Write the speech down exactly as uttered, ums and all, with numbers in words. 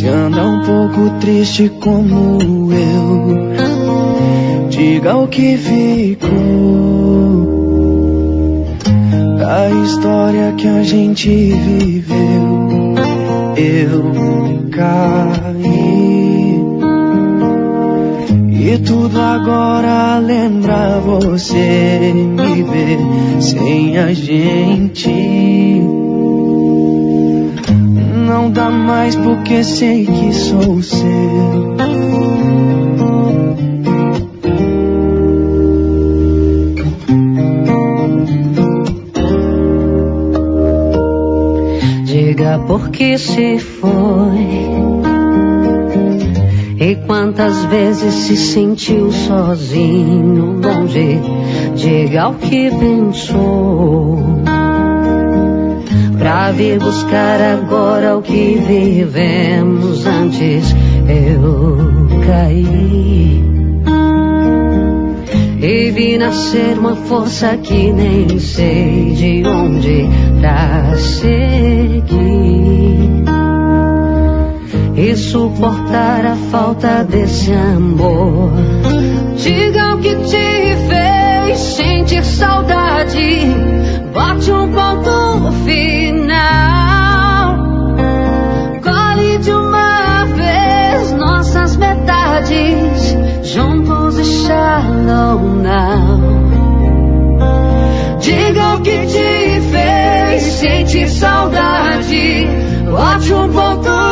Se anda um pouco triste como eu, diga o que ficou da história que a gente viveu. Eu caí e tudo agora lembra você me ver sem a gente. Não dá mais porque sei que sou seu. Diga por que se foi e quantas vezes se sentiu sozinho, longe. Diga o que pensou pra vir buscar agora o que vivemos antes. Eu caí e vi nascer uma força que nem sei de onde pra seguir e suportar a falta desse amor. Diga o que te fez sentir saudade, bote um ponto final. Colhe de uma vez nossas metades, juntos e shallow now. Diga o que te fez sentir saudade, bote um ponto